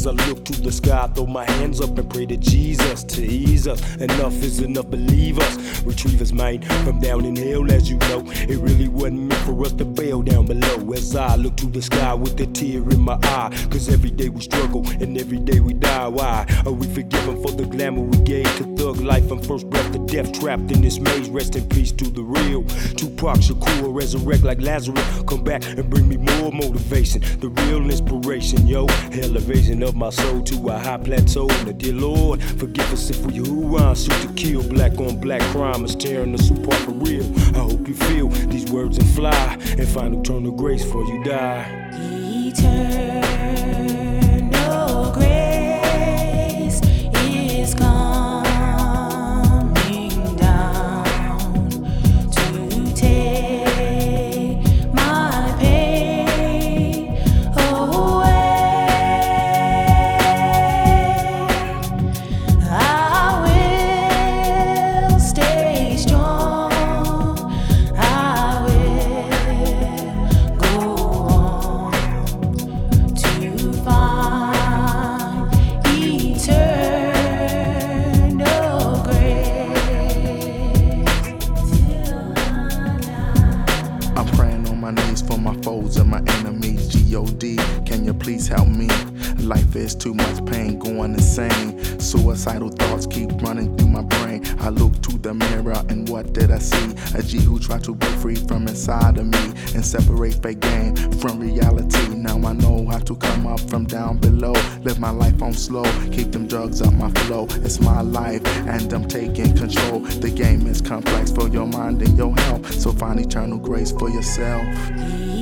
As I look to the sky, throw my hands up and pray to Jesus to ease us. Enough is enough, believe us. Retrievers, man, from down in hell, as you know. It really wasn't meant for us to fail down below. As I look to the sky with a tear in my eye, cause every day we struggle and every day we die. Why are we forgiven for the glamour we gave to thug life and first breath to death? Trapped in this maze, rest in peace to the real Tupac Shakur, resurrect like Lazarus. Come back and bring me more motivation, the real inspiration, yo. Elevation of my soul to a high plateau. And the dear Lord, forgive us if we who are suit to kill. Black on black crime is tearing us apart for real. I hope you feel these words and fly and find eternal grace before you die. Eternal grace is coming down to take my pain away. I will stay strong. I will go on to find eternal grace till I die. I'm praying on my knees for my foes and my enemies. G.O.D. Can you please help me? Life is too much pain, going insane. Suicidal thoughts keep running through my brain. I look to the mirror and what did I see? A G who tried to break free from inside of me and separate fake game from reality. Now I know how to come up from down below. Live my life on slow, keep them drugs up my flow. It's my life and I'm taking control. The game is complex for your mind and your health, so find eternal grace for yourself.